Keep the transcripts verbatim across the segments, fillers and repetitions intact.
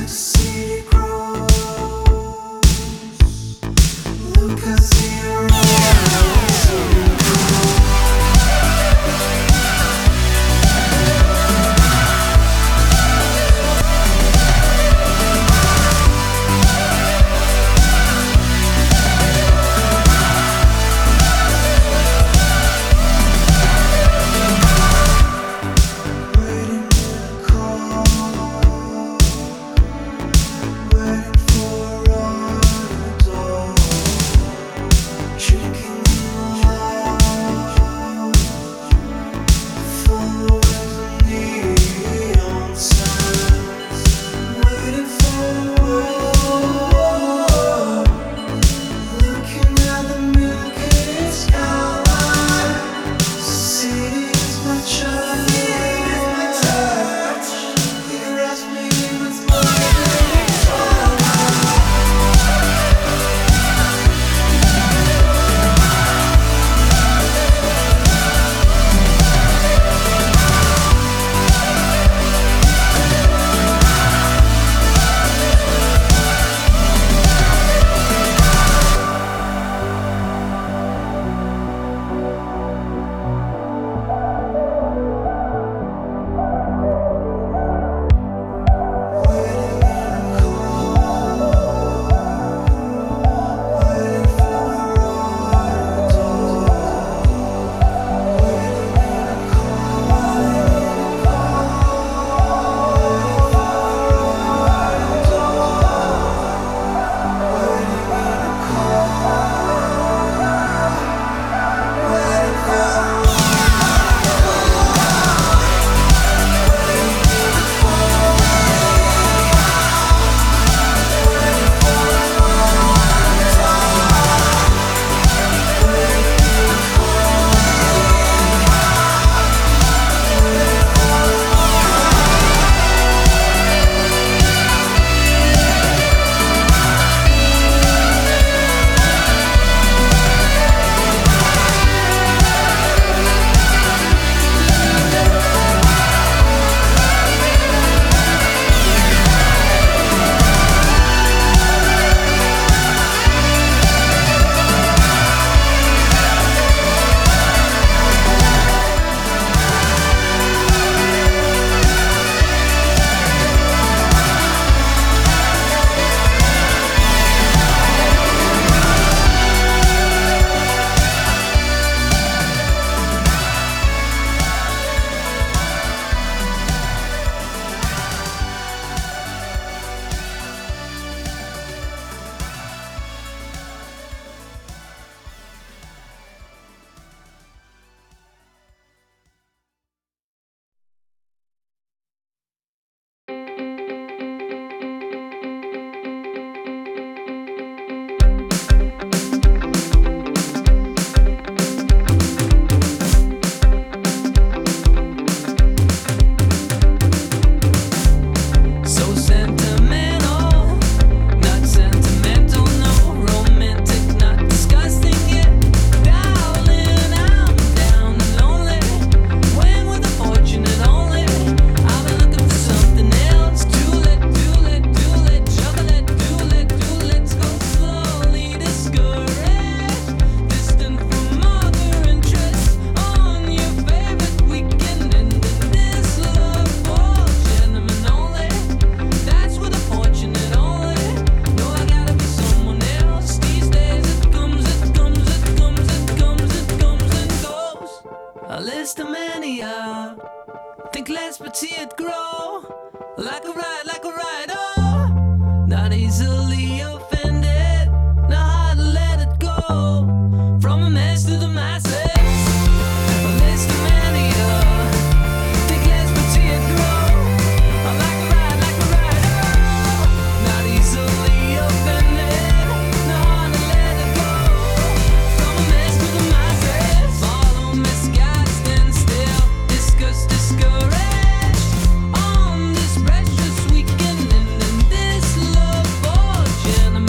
Discouraged on this precious weekend, and in this love for gentlemen.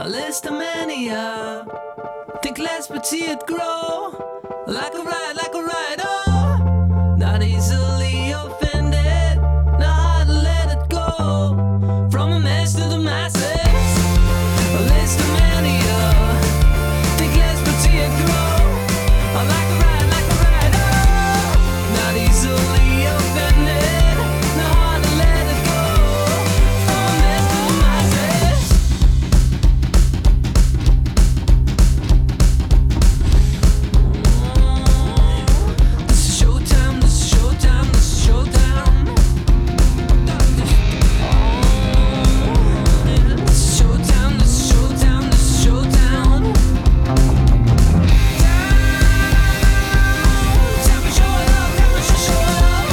list of mania. Think less but see it grow. Like a ride, like a ride, oh. Not easily offended, not hard to let it go. From a mess to the masses, a list of mania. Think less but see it grow. Like a ride, like a ride, oh. Not easily offended, not hard to let it go. From a mess to the masses. This is showtime, this is showtime, this is showtime. This is showtime, this is showtime, this is showtime. Time to show it up, time to show it up.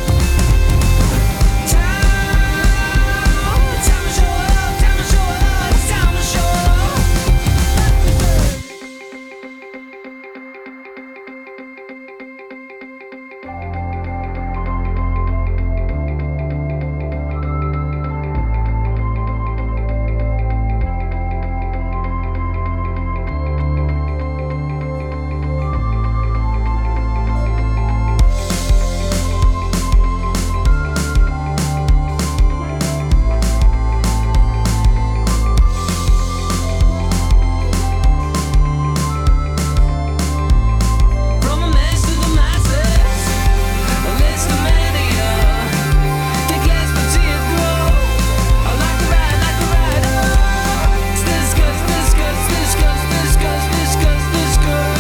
Time, time to show it up, time to show it up, it's time to show it up. From a mess to the masses, a list of mania. Think less but see it grow. I like a ride, like a ride, oh. It's discuss, discuss, discuss, discuss, discuss, discuss.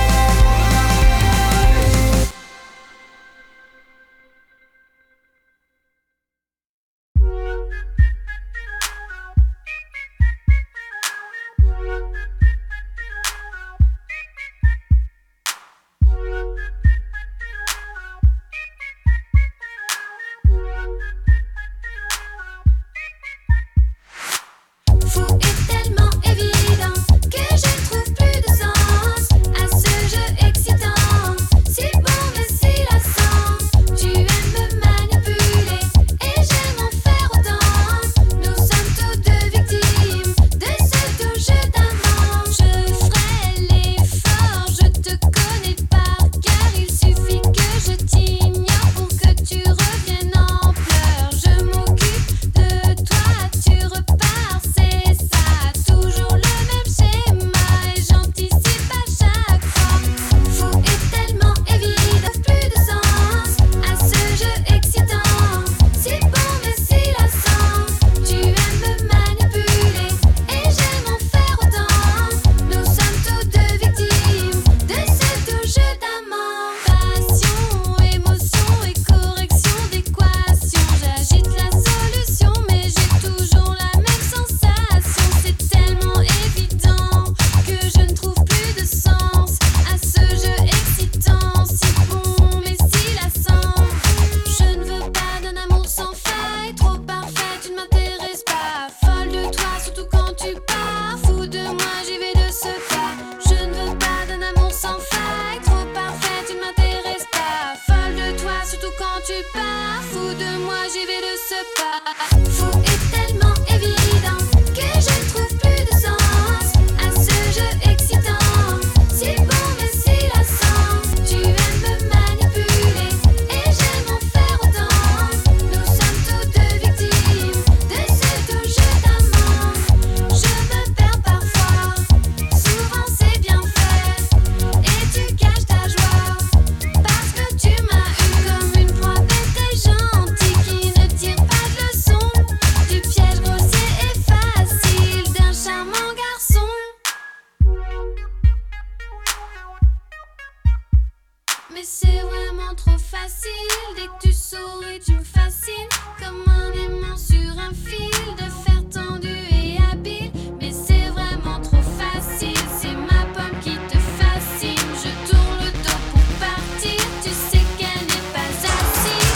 Fou est tellement évident que je ne trouve plus de sens à ce jeu excitant. Si bon mais si lassant, tu aimes me manipuler et j'aime en faire autant. Nous sommes tous deux victimes de ce doux jeu d'amant. Je ferai l'effort, je te connais par cœur. Il suffit que je t'ignore pour que tu reviennes en pleurs. Je m'occupe de toi, tu repars, c'est ça, toujours le même schéma et j'anticipe à chaque fois. Fou est tellement évident, plus de sens à ce jeu excitant. Si bon mais si lassant, tu aimes me manipuler et j'aime en faire autant. Nous sommes tous deux victimes de ce doux jeu d'amant. Passion, émotion et correction d'équation. J'agite la solution mais j'ai toujours la même sensation. C'est tellement évident que je ne trouve plus de sens à ce jeu excitant. Si bon mais si lassant. Je ne veux pas d'un amour sans faille, trop parfait, tu ne m'intéresses pas. Folle de toi, surtout quand tu pars. Fou de moi, j'y vais de ce pas. Je ne veux pas d'un amour sans faille, trop parfait, tu ne m'intéresses pas. Folle de toi, surtout quand tu pars. Fou de moi, j'y vais de ce pas. Fou est tellement évident que je ne trouve plus de sens à ce jeu excitant. Si bon mais si lassant, tu aimes me manipuler et j'aime en faire autant. Nous sommes tous deux victimes de ce doux jeu d'amant. Je me perds parfois, souvent c'est bien fait, et tu caches ta joie parce que tu m'as eu comme une proie bête et gentille qui ne tire pas de leçon du piège grossier et facile d'un charmant garçon. Mais c'est vraiment trop facile, dès que tu souris tu me fascines, comme un aimant sur un fil de fer tendu et habile. Mais c'est vraiment trop facile, c'est ma pomme qui te fascine. Je tourne le dos pour partir, tu sais qu'elle n'est pas assise.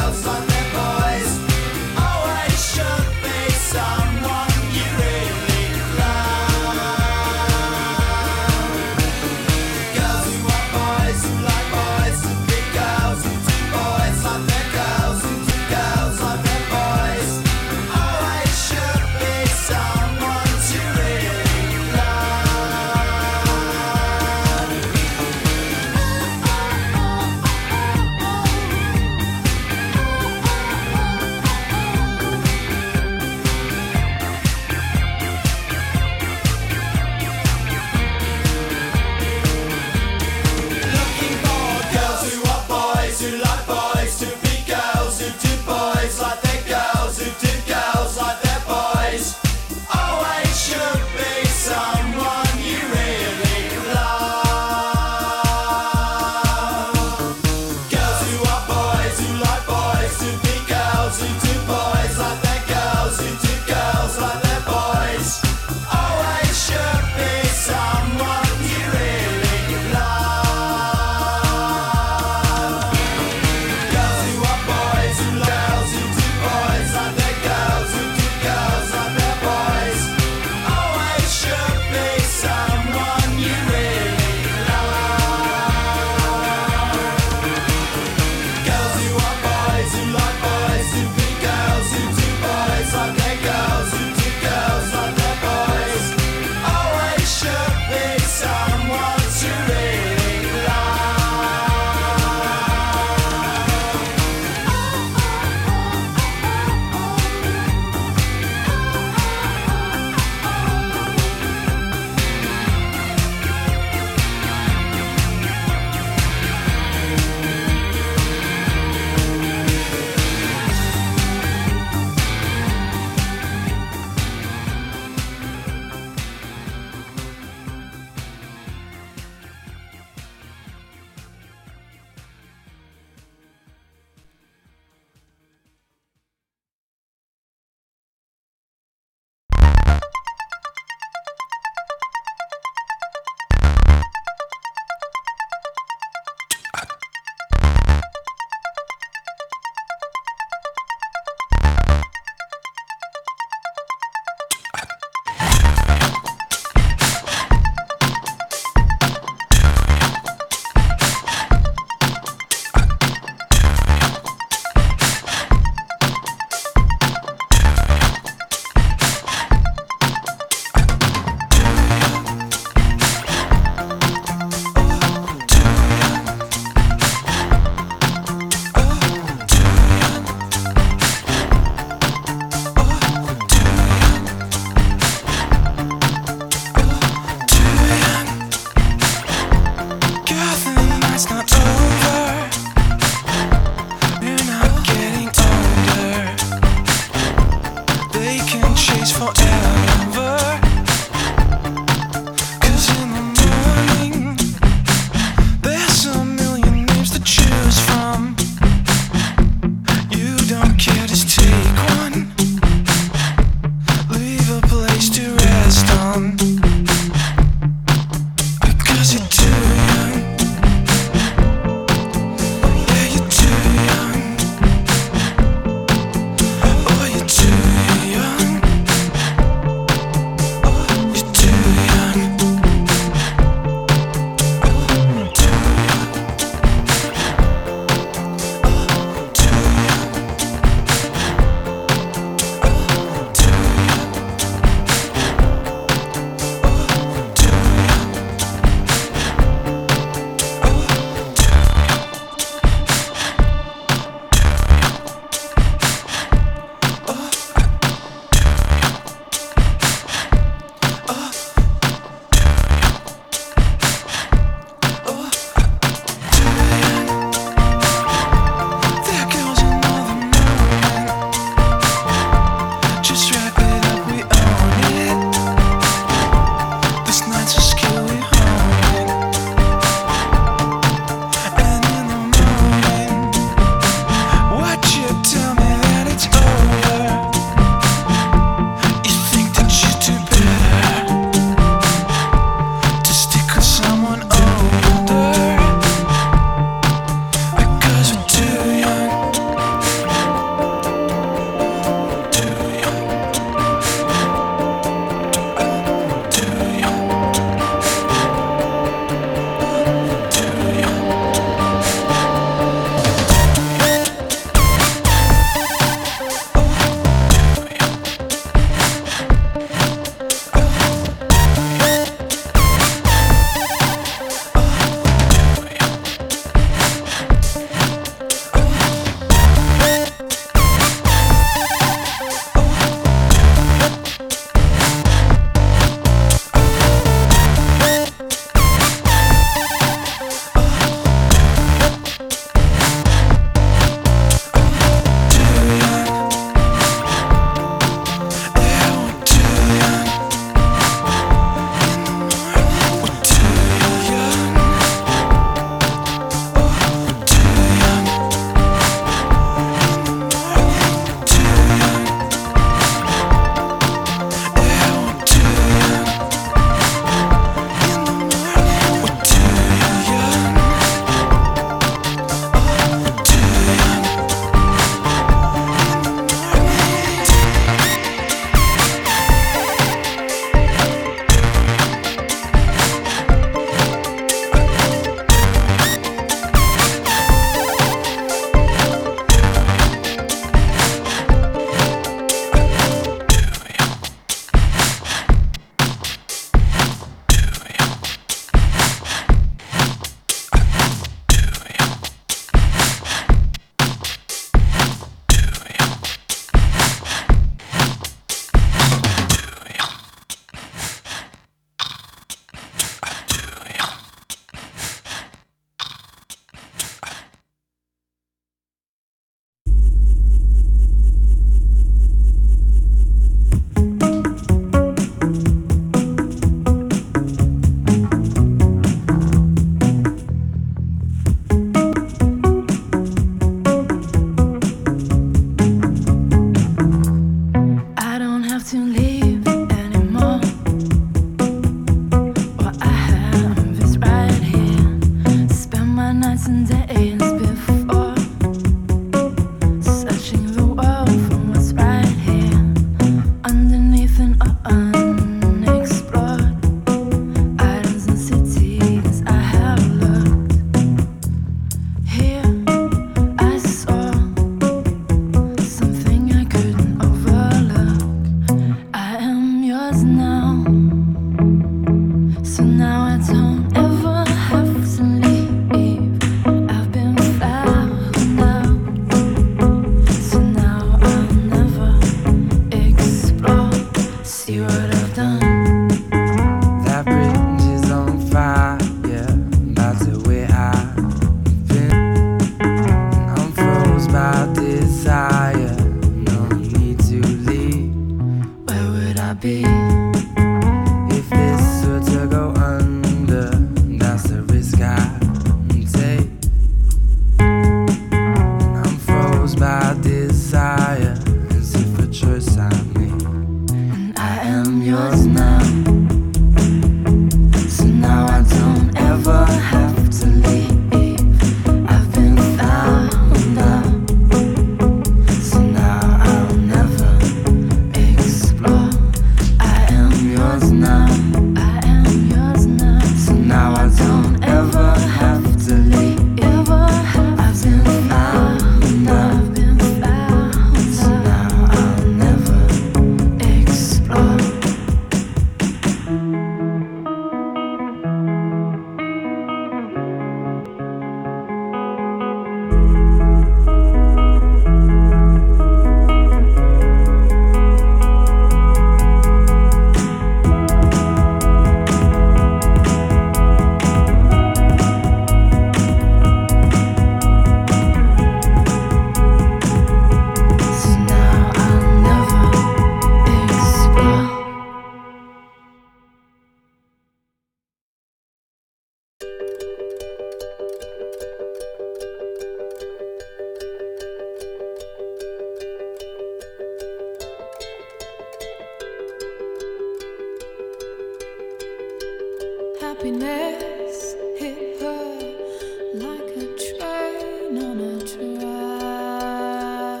Happiness hit her like a train on a track,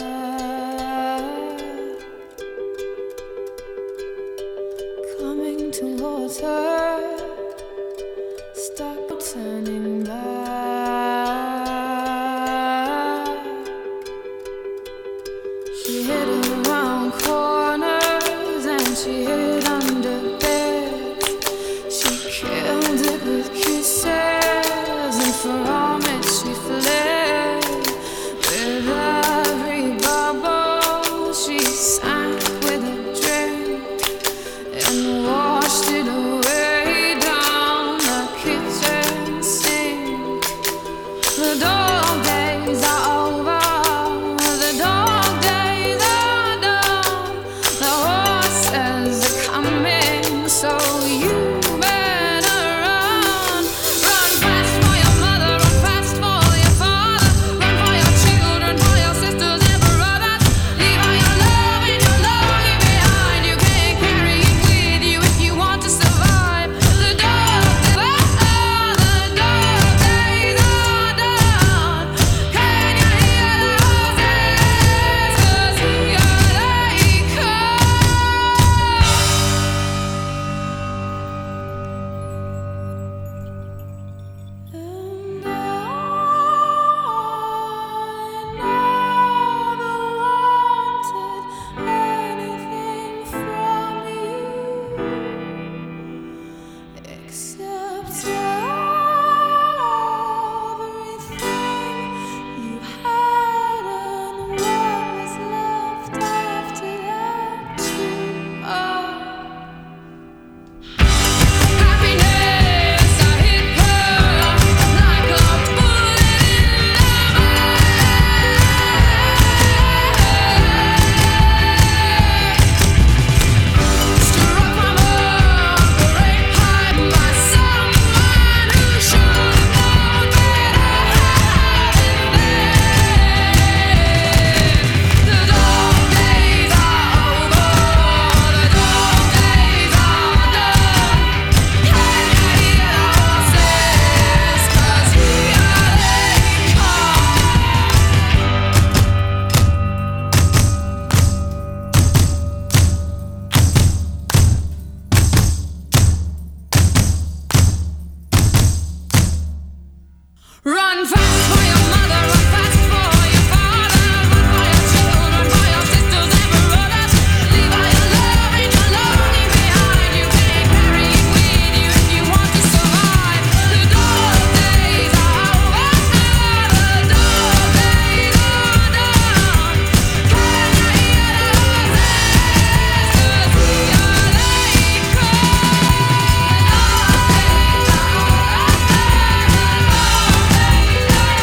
coming towards her, stuck but turning back. She hid around corners and she hid under beds. She killed it with kisses, and from it she fled. With every bubble she sank with a drink and washed it away down the kitchen sink. The dog days are over, the dog days are done. The horses are coming, so you run fast for your mother, run fast for your father, run for your children, for your sisters and brothers. Leave all your love and your longing behind. You can't carry it with you if you want to survive. The dog days are over, the dog days are done. Can you hear the horses? 'Cause here they come. The dog days are over, the dog days are done.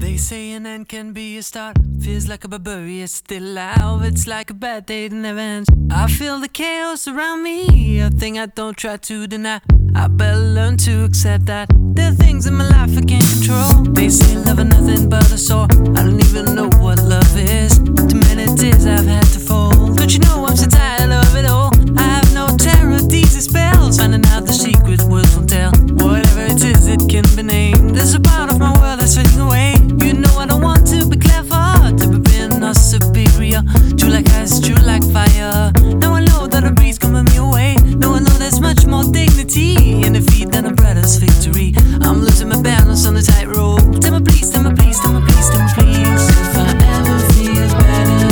They say an end can be a start. Feels like a barbarian still alive. It's like a bad day that never ends. I feel the chaos around me, a thing I don't try to deny. I better learn to accept that there are things in my life I can't control. They say love is nothing but a sore. I don't even know what love is. Too many tears I've had to fold. Don't you know I'm so tired of it all? I have no terror, these are spells. Finding out the secret words won't tell. Whatever it is, it can be named. There's a part of my world that's fading away. You know I don't want to be clever, to be being or superior. True like ice, true like fire. Now I know that a breeze coming me away. Now I know there's much more dignity in defeat than a brother's victory. I'm losing my balance on the tightrope. Tell me please, tell me please, tell me please, tell me please. If I ever feel better,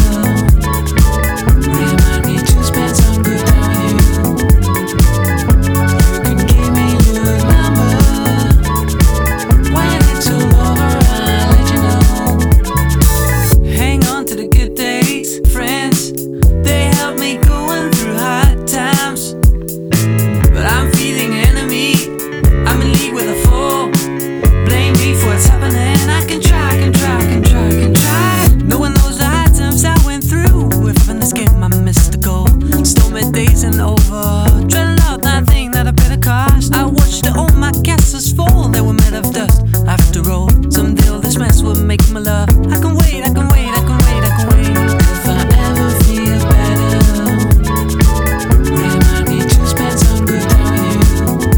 remind me to spend some good time with you. You can give me your number. When it's all over, I'll let you know. Hang on to the good days, friends. They help me going through hard times. But I'm feeling enemy. I'm in league with a fool. Blame me for what's happening. I can try, can try, can try, can try. No one knows the hard times I went through. If I'm in this game, I missed the goal. Stormy days and over. Dreading out that thing that I paid a cost. I watched all my castles fall. They were made of dust. After all, someday all this mess will make my love. I can wait, I can wait, I can wait, I can wait. If I ever feel better, remind me to spend some good time with you.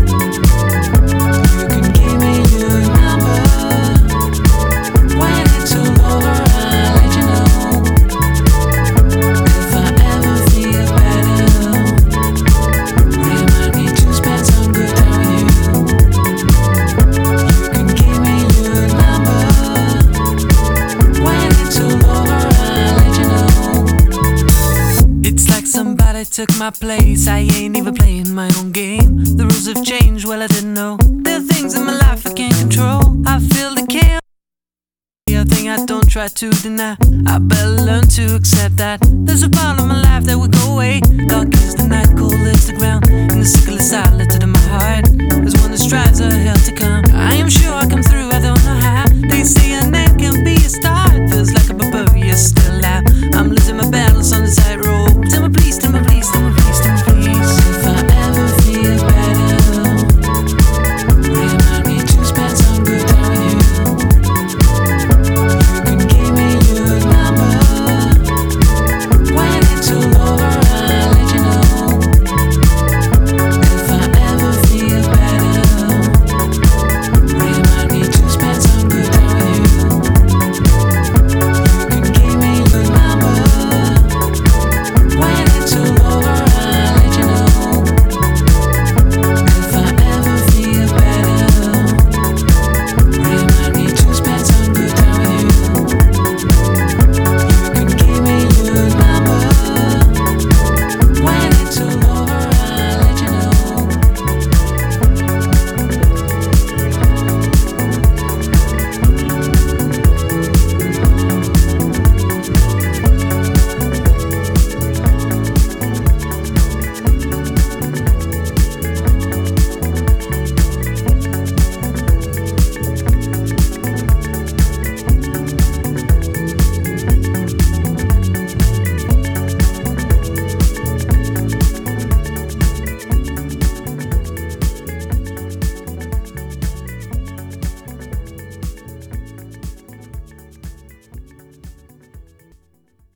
You can give me your number. When it's all over, I'll let you know. If I ever feel better, remind me to spend some good time with you. You can give me your number. When it's all over, I'll let you know. It's like somebody took my place. I ain't even playing my own game. The rules have changed, well I didn't know. There are things in my life I can't control. I feel the chaos, a thing I don't try to deny. I better learn to accept that there's a part of my life that will go away. Dark is the night, cold is the ground.